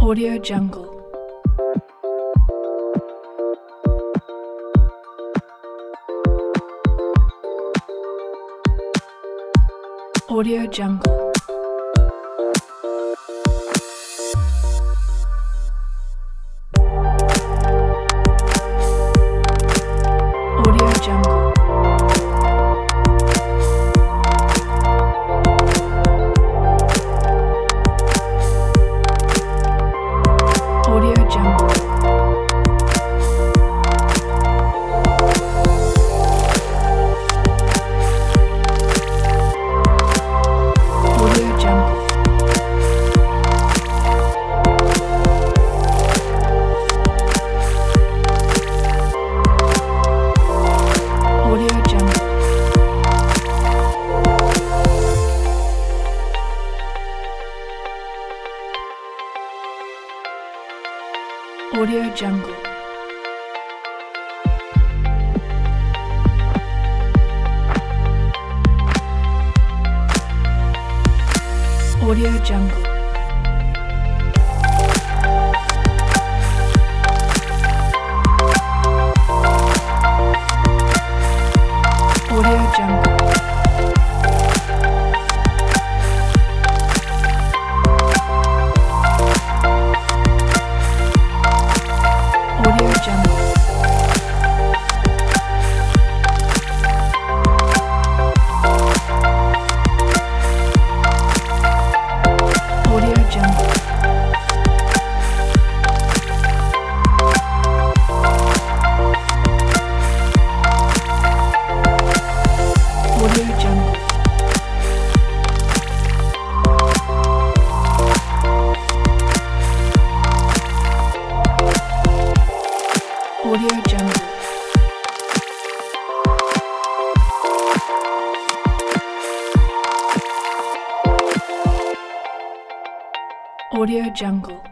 Audio Jungle. Audio Jungle. Audio Jungle. Audio Jungle. Audio Jungle. Audio Jungle. Audio Jungle. Audio Jungle. Audio Jungle. Audio Jungle. Audio Jungle. Audio Jungle. Audio Jungle. Audio Jungle.